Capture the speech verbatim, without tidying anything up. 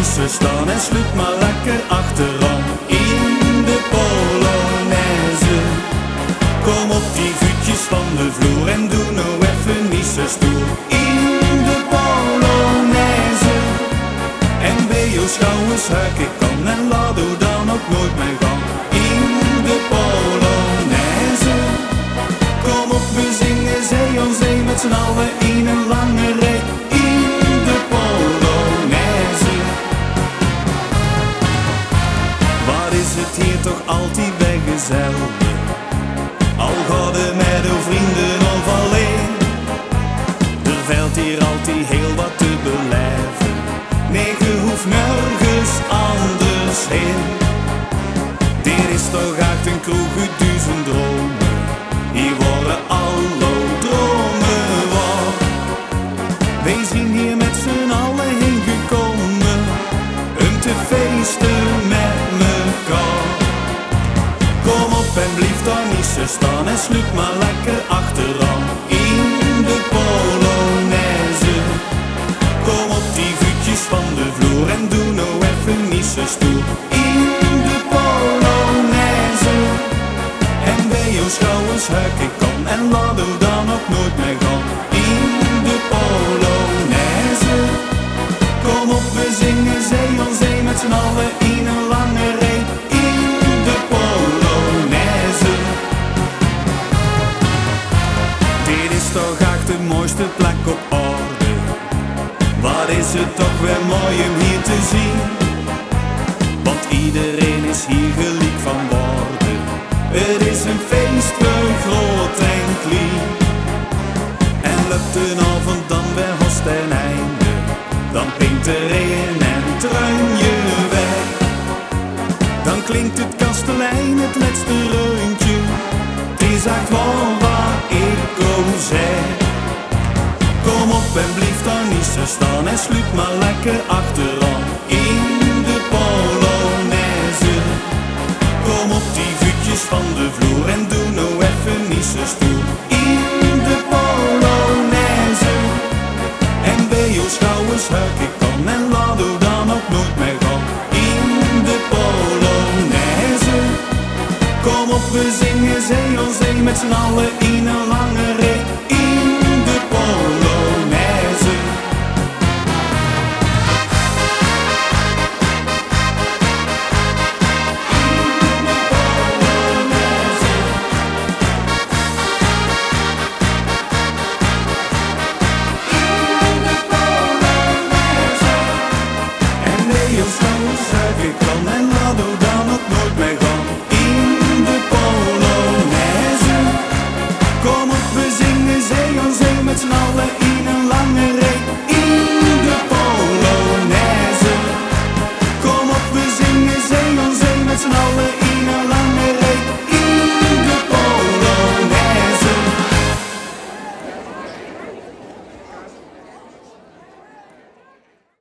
Nice staan en sluit maar lekker achteraan in de Polonaise. Kom op die voetjes van de vloer en doe nou even Nice stoer in de Polonaise. En bij jou schouwers huik ik kan en laat u dan ook nooit meer gaan in de Polonaise. Kom op, we zingen zee aan zee met z'n allen in een lange rij in de Polonaise. Wat is het hier toch altijd bij gezellig, al gaat het met uw vrienden of alleen. Er valt hier altijd heel wat te beleven, nee je hoeft nergens anders heen. Dit is toch echt een kroeg uit duizend dromen, hier worden alle dromen waar. Wij zijn hier met z'n allen heen gekomen, om te feesten met mekaar. Kom op en blijf daar Nice staan en sluit maar lekker achteraan in de Polonaise. Kom op die voetjes van de vloer en doe nou even Nice stoer in de Polonaise. En bij jou schouwers huik ik kan en laat u dan ook nooit meer gaan in de Polonaise. Kom op, we zingen zee aan zee met z'n allen in een lange rij in de Polonaise. Dit is toch echt de mooiste plek op aarde, wat is het toch weer mooi om hier te zien. Want iedereen is hier gelijk van waarde, het is een feest voor groot en klein. En lukt een avond dan weer host ten einde, dan pinkt er een en truin je weg. Dan klinkt het kastelein het laatste reuntje, het is echt wel waar ik ook zeg. Kom op en blijf daar Nice staan en sluit maar lekker achteraan in de Polonaise. Kom op die voetjes van de vloer en doe nou even Nice stoer in de Polonaise. En bij jou schouwers huik ik kan en laat u dan ook nooit meer gaan in de Polonaise. Kom op, we zingen zee aan zee met z'n allen in een lange rij in de Polonaise. Ik kan en laat u dan ook nooit meer gaan in de Polonaise. Kom op, we zingen zee aan zee met z'n allen